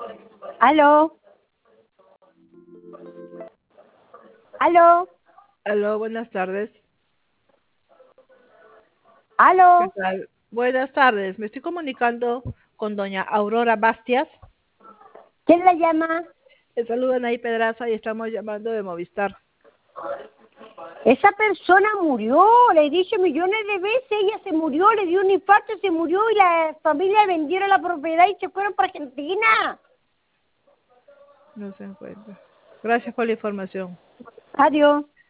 ¿Aló? ¿Aló? Aló, buenas tardes. ¿Qué ¿Aló? tal? Buenas tardes. Me estoy comunicando con doña Aurora Bastias. ¿Quién la llama? Le saludan ahí Pedraza y estamos llamando de Movistar. Esa persona murió, le he dicho millones de veces, ella se murió, le dio un infarto, se murió y la familia vendieron la propiedad y se fueron para Argentina. No se encuentra. Gracias por la información. Adiós.